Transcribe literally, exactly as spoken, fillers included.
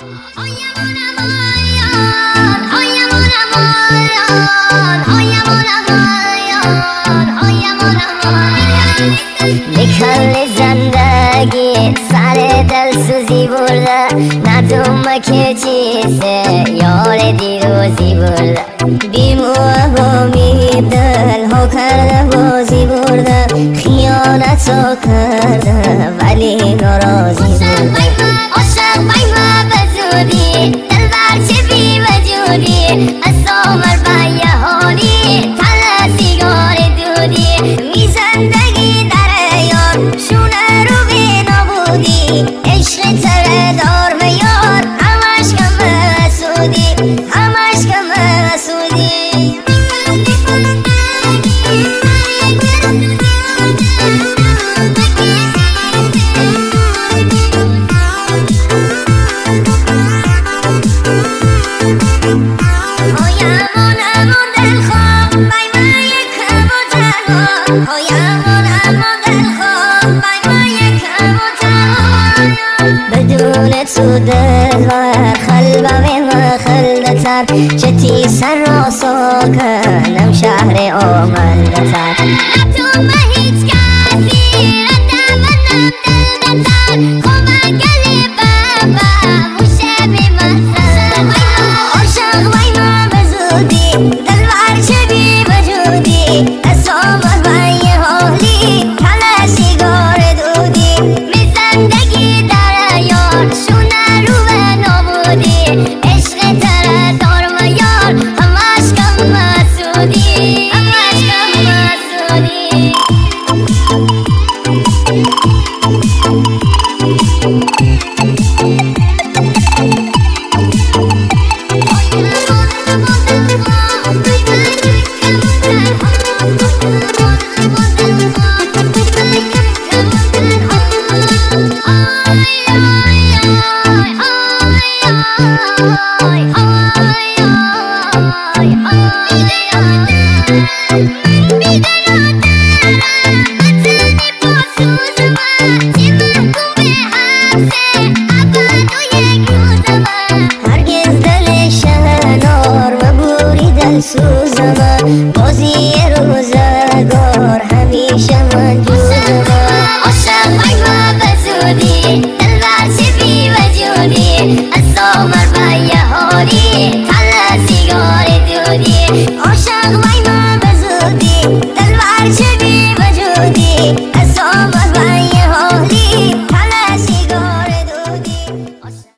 بکل زندگی سر دلسوزی برده ندومه که چیزه یار دیروزی برده بیمو و امید دل ها کرده بازی برده خیانتو کرده ولی ناراضی برده عاشق بیمه بزودی دل برچه بی وجودی اصامر بیه حالی تل سیگار دودی می زندگی شونه رو بی نبودی عشق تره دار میار همش کم مسودی همش کم مسودی هایمون امون دل خواب بای من یکم و تنها هایمون امون دل خواب بدون تو دل و خلبم و خلدتر چتی سر را ساکنم شهر آمدتر تو ما هیچ کسی ردم منم دل بتر خوب گلی بابا موشه بی محضر عاشق بای ما بزودی دل برچه بی وجودی اصابت بای حالی تل سیگار دودی زندگی در یار شونه رو به نابودی عشق تره دار و یار همش کم مسودی همش کم مسودی هرگز دل شنار و بوری دل سوزم